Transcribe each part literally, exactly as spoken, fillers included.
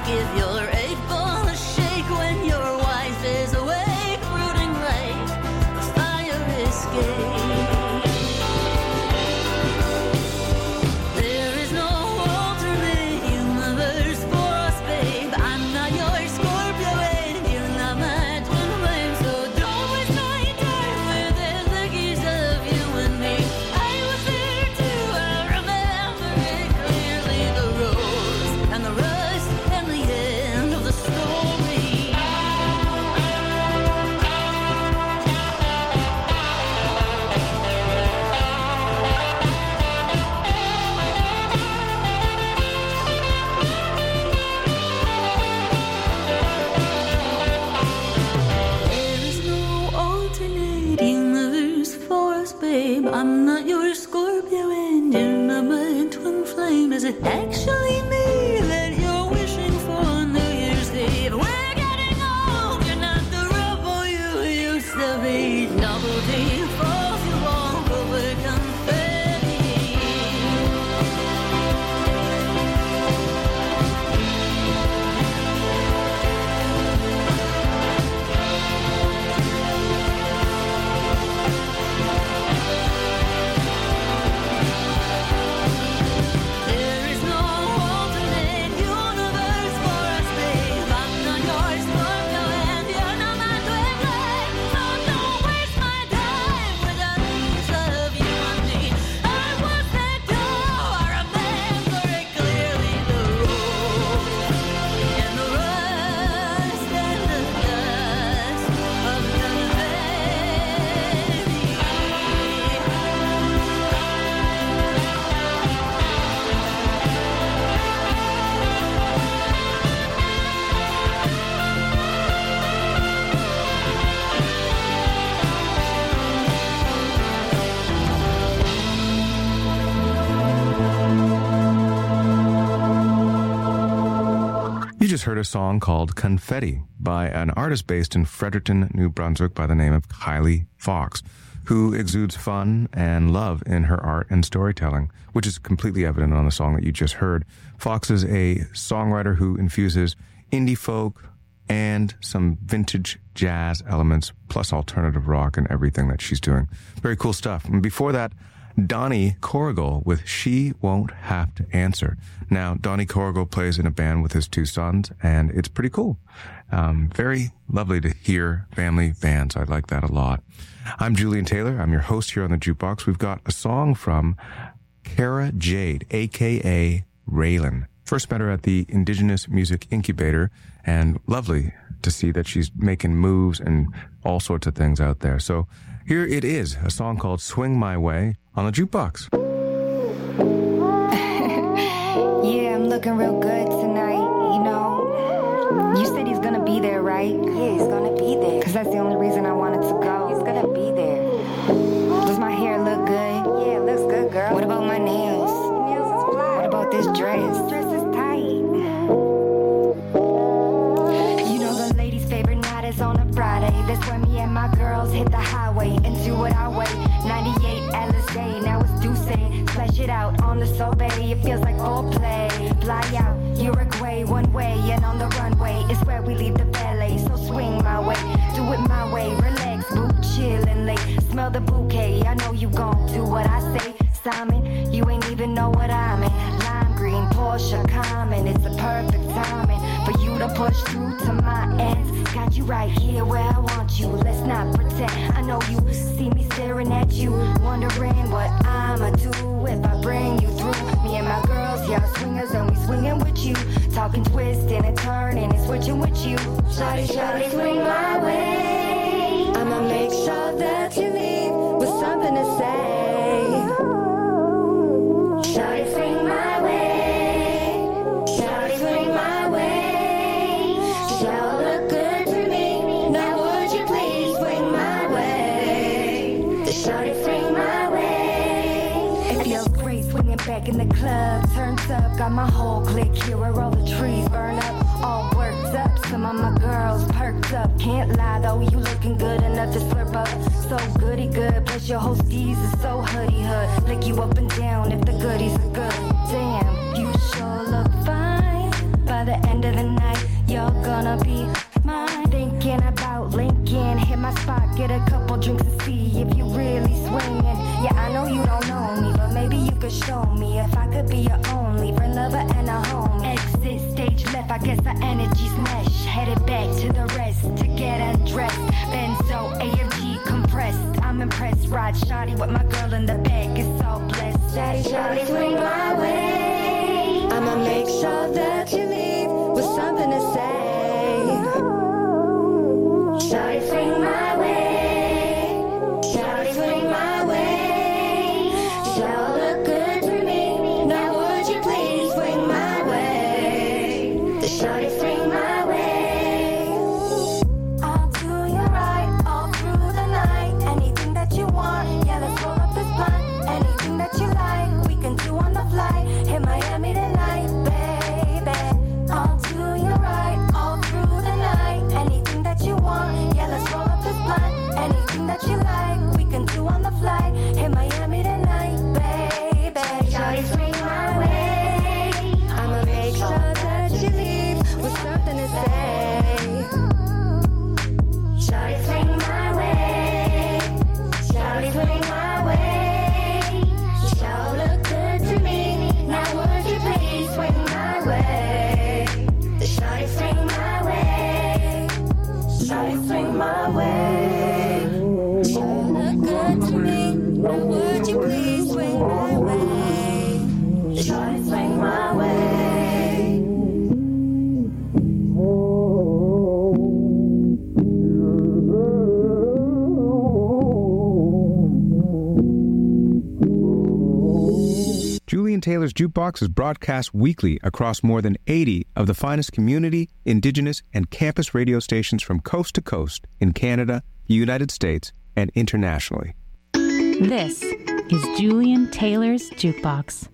give your eight ball a shake when your wife is awake, brooding late, a fire escape. There is no alternate universe for us, babe. I'm not your Scorpio and you're not my twin flame, so don't waste my time with the thickies of you and me. I was there too, I remember it clearly, the rose and the rust and the end of the story. There is no alternate universe for us, babe. I'm not your Scorpio and you're not my twin flame. Is it actually me that you're wishing for New Year's Eve? We're getting old, you're not the rebel you used to be. Novelty falls, you walk over confetti. There is no alternate universe for us, babe. I'm not your Scorpio and you're not my twin flame, so don't waste my time with the news of you and me. I was there too, I remember it clearly, the road and the rust and the dust of confetti. You just heard a song called Confetti by an artist based in Fredericton, New Brunswick by the name of Kylie Fox, who exudes fun and love in her art and storytelling, which is completely evident on the song that you just heard. Fox is a songwriter who infuses indie folk and some vintage jazz elements, plus alternative rock and everything that she's doing. Very cool stuff. And before that, Donnie Corrigal with She Won't Have to Answer. Now, Donnie Corrigal plays in a band with his two sons, and it's pretty cool. Um, very lovely to hear family bands. I like that a lot. I'm Julian Taylor. I'm your host here on the Jukebox. We've got a song from Cara Jade, a k a. Raylan. First met her at the Indigenous Music Incubator, and lovely to see that she's making moves and all sorts of things out there. So here it is, a song called Swing My Way on the Jukebox. Yeah, I'm looking real good tonight, you know. You said he's gonna be there, right? Yeah, he's gonna be there. Cause that's the only reason I wanted to go. He's gonna be there. Does my hair look good? Yeah, it looks good, girl. What about my nails? Your nails is fly. What about this dress? This dress is tight. You know the ladies' favorite night is on a Friday. That's when me and my girls hit the highway and do it our way. ninety-eight Alizé, now it's Douce. Splash it out on the Sorbet. It feels like foreplay. Fly out, Uruguay, one way, and on the runway it's where we leave the ballet. So swing my way, do it my way. Relax, boo, chill and late. Smell the bouquet. I know you gon' do what I say. Simon, you ain't even know what I'm in. Lime green, Porsche, common. It's a perfect timing for you to push through to my ends. Got you right here where I want you. Let's not pretend. I know you see me staring at you, wondering what I'ma do if I bring you through. Me and my girls, yeah, swingers, and we swinging with you. Talking, twisting, and turning, and switching with you. Shawty, shawty, swing my way. I'ma make sure that you leave with something to say. Shawty, swing my way. Shawty, swing my way. Y'all look good to me. Now would you please swing my way? Shawty, swing my way. It feels great swinging back in the club. Turns up, got my whole clique here where all the trees burn up. All worked up, some of my girls perked up. Can't lie though, you looking good enough to slurp up. So goody good, plus your whole skis is so hoodie hood. Lick you up and down if the goodies are good. Damn, you sure look fine by the end of the night, you're gonna be mine. Thinking about Lincoln, hit my spot, get a couple drinks and see if you really swinging. Yeah, I know you don't know me, but maybe you could show me if I could be your only friend, lover, and a home. Exit stage left, I guess our energies mesh. Headed back to the rest to get undressed. Benzo, A M G compressed. I'm impressed, ride shoddy with my girl in the back. It's all blessed. Shawty, shawty, swing my way. I'ma make sure that you leave with something to say. Shawty, swing my way. Shawty, swing my way. Sure look good to me. Now would you please swing my way? The shawty, swing my way. I'll do you right all through the night. Anything that you want, yeah, let's roll up this blunt. Anything that you like, we can do on the fly. Hit Miami tonight, baby. I'll do you right all through the night. Anything that you want, yeah, let's roll up this blunt. Anything that you like, we can do on the fly. Hit Miami tonight, baby. Shawty, swing my way. I'ma make sure that you leave with something to say. Shawty, swing my way. Shawty, swing my way. You sure look good to me. Now would you please swing my way? The shawty, swing my way. Shawty, swing my way. You sure look good to me. Now would you please swing my way? The shawty, swing my way. Julian Taylor's Jukebox is broadcast weekly across more than eighty of the finest community, indigenous, and campus radio stations from coast to coast in Canada, the United States, and internationally. This is Julian Taylor's Jukebox.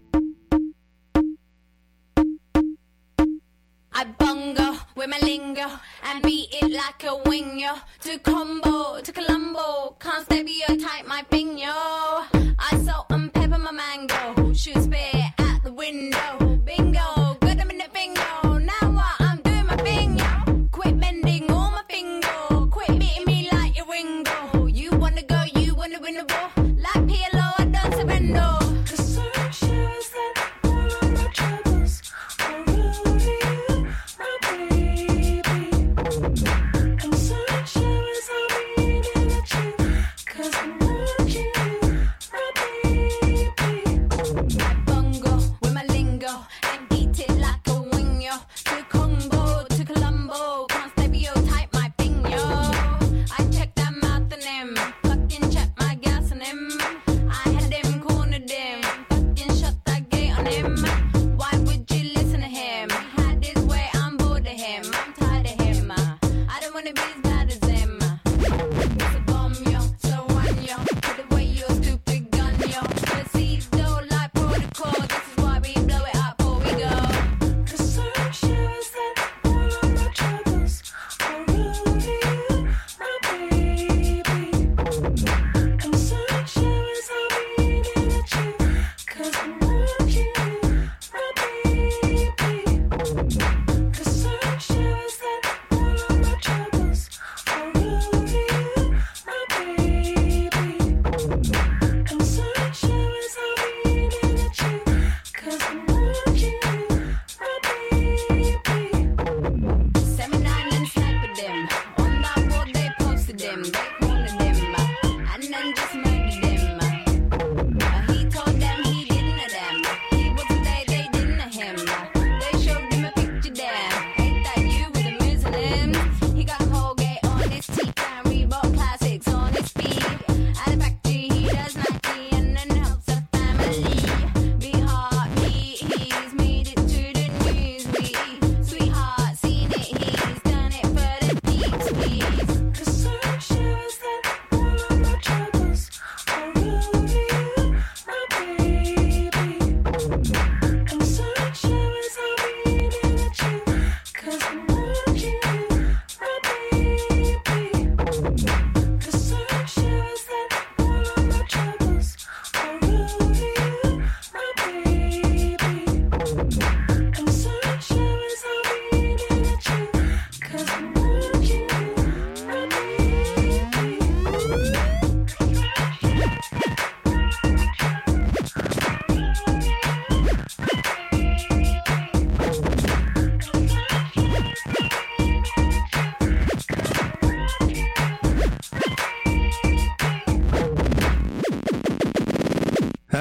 I bungo with my lingo and beat it like a winger. To combo, to Colombo, can't stereotype my thing, yo. I salt and pepper my mango, shoot spit at the window. Bingo, good I'm in the bingo. Now what I'm doing my thing, yo. Quit bending all my finger, quit beating me like your Ringo. You wanna go, you wanna win the war. Like P L O, I don't surrender. The sun shows that all of my troubles are really you, my baby. And sun shows I'm leaning at you, 'cause I'm watching you, my baby. I bungo with my lingo and beat it like a winger. To Congo, to Colombo, can't stereotype my thing, yo. I check that mouth and him, fucking check my gas on him. I had him cornered him, fucking shut that gate on him. Why would you listen to him? He had his way, I'm bored of him. I'm tired of him. I don't wanna be as bad as him. It's a bomb, yo, so run, yo. Put away your stupid gun, yo. The seeds don't like protocol. This is why we blow it up before we go. The sun shows that all of my troubles are really you, my baby. And sun shows I'm leaning at you, 'cause I'm watching you, my baby. The sun shows that all of my troubles are really you, my baby. And sun shows I'm leaning at you, 'cause I'm watching you, my baby. seventy-nine and snipered him. On that wall they posted him. They cornered him. And then just murdered him. Uh, He told them he didn't know them. He wasn't there, they didn't know him. They showed him a picture there. Ain't that you with the Muslims? He got Colgate on his teeth and Reebok classics on his feet. At the factory he does Nike and then helps the family. Be hard, me, he's made it to the news. We, sweetheart, seen it, he's done it for the peeps, please. The sun shows that all of my troubles are really you, my baby. And sun shows I'm leaning at you, 'cause I'm watching you,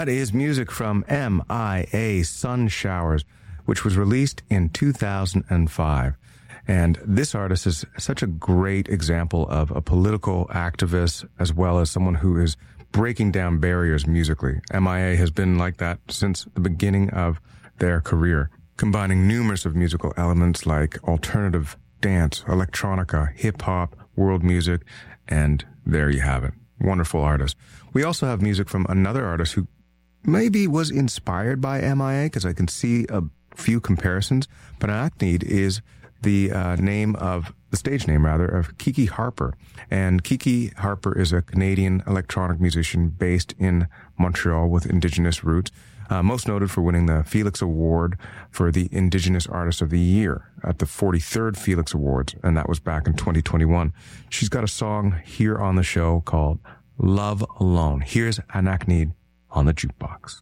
That is music from M I A Sun Showers, which was released in two thousand five. And this artist is such a great example of a political activist as well as someone who is breaking down barriers musically. M I A has been like that since the beginning of their career, combining numerous of musical elements like alternative dance, electronica, hip-hop, world music, and there you have it. Wonderful artist. We also have music from another artist who maybe was inspired by M I A, because I can see a few comparisons, but Anakneed is the uh, name of, the stage name rather, of Kiki Harper. And Kiki Harper is a Canadian electronic musician based in Montreal with Indigenous roots, uh, most noted for winning the Felix Award for the Indigenous Artist of the Year at the forty-third Felix Awards, and that was back in twenty twenty-one. She's got a song here on the show called Love Alone. Here's Anakneed on the jukebox.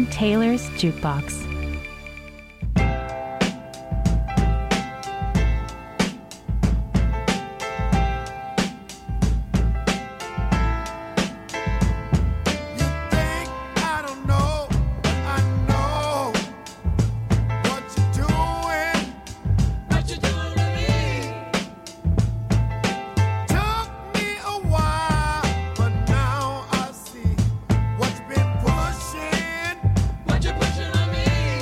Julian Taylor's Jukebox. What you pushing on me?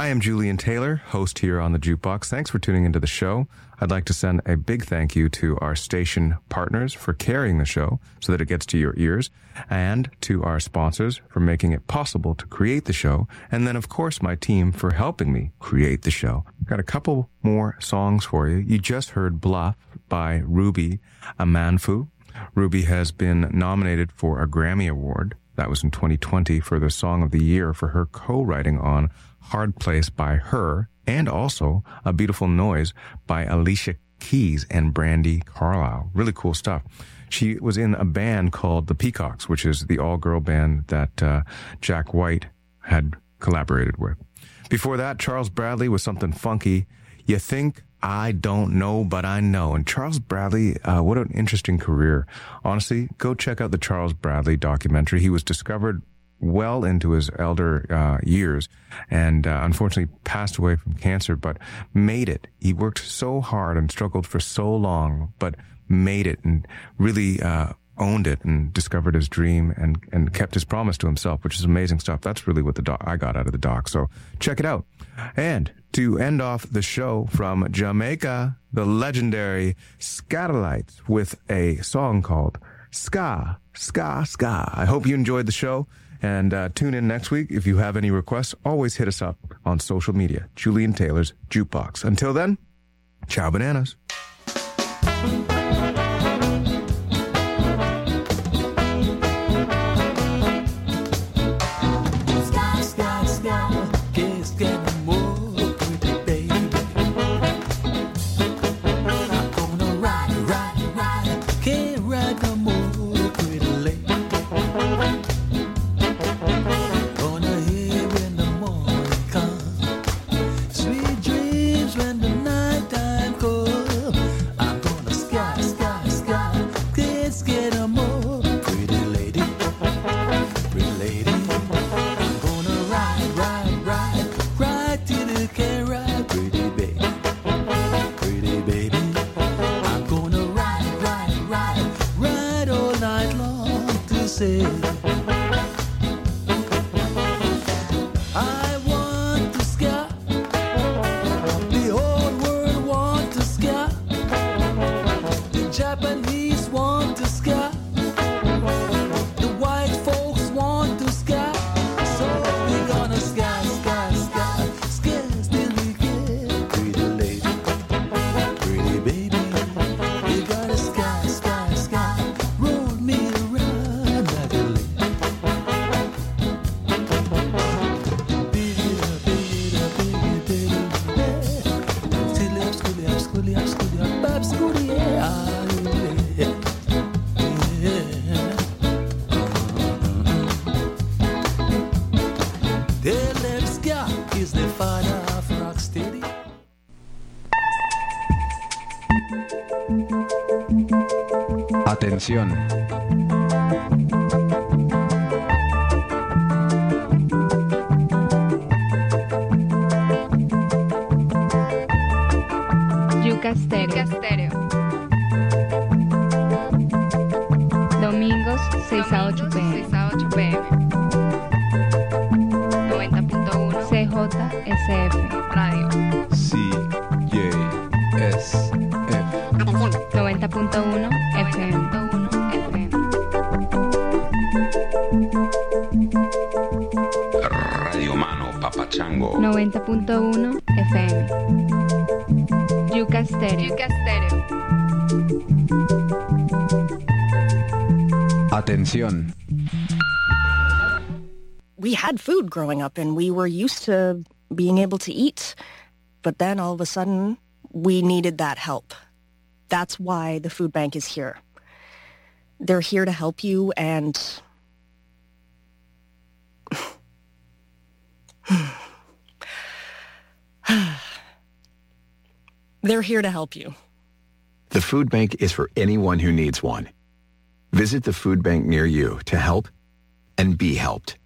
I am Julian Taylor, host here on the Jukebox. Thanks for tuning into the show. I'd like to send a big thank you to our station partners for carrying the show so that it gets to your ears, and to our sponsors for making it possible to create the show, and then, of course, my team for helping me create the show. I've got a couple more songs for you. You just heard Bluff by Ruby Amanfu. Ruby has been nominated for a Grammy Award. That was in twenty twenty for the Song of the Year for her co-writing on Hard Place by Her, and also A Beautiful Noise by Alicia Keys and Brandi Carlile. Really cool stuff. She was in a band called The Peacocks, which is the all-girl band that uh, Jack White had collaborated with. Before that, Charles Bradley with something funky. You think I don't know, but I know. And Charles Bradley, uh, what an interesting career. Honestly, go check out the Charles Bradley documentary. He was discovered well into his elder uh, years, and uh, unfortunately passed away from cancer, but made it. He worked so hard and struggled for so long, but made it and really uh, owned it and discovered his dream and, and kept his promise to himself, which is amazing stuff. That's really what the doc, I got out of the doc. So check it out. And to end off the show from Jamaica, the legendary Scatolites with a song called Ska, Ska, Ska. I hope you enjoyed the show. And uh, tune in next week. If you have any requests, always hit us up on social media. Julian Taylor's Jukebox. Until then, ciao bananas. Sky, sky, sky, it's getting more pretty, baby. I'm gonna ride, ride, ride, can't ride no more pretty lady. Gonna hear when the morning comes, sweet dreams when the night time comes. I'm gonna sky, sky, sky, it's getting more pretty lady, pretty lady. I'm gonna ride, ride, ride, ride till you can't ride, pretty baby, pretty baby. I'm gonna ride, ride, ride, ride all night long to say I want to sky. The whole world want to sky. The Japanese want to sky. The white folks want to sky. So we're gonna sky, sky, sky, sky till we get pretty lady, pretty baby. You gotta sky, sky, sky, roll me around like a lady. Beat it up, beat it up, beat it up, beat it up. Till up, schoolie up, schoolie up, schoolie up, bab, schoolie, yeah. Tell them ska is the father of rocksteady. Atención. Yuca Stereo. Domingos seis a ocho p m noventa punto uno C J S F Radio. C J S F. noventa punto uno F M. Radio Mano Papachango. noventa punto uno F M. Yuca Stereo. Atención. We had food growing up and we were used to being able to eat, but then all of a sudden we needed that help. That's why the food bank is here. They're here to help you, and they're here to help you. The food bank is for anyone who needs one. Visit the food bank near you to help and be helped.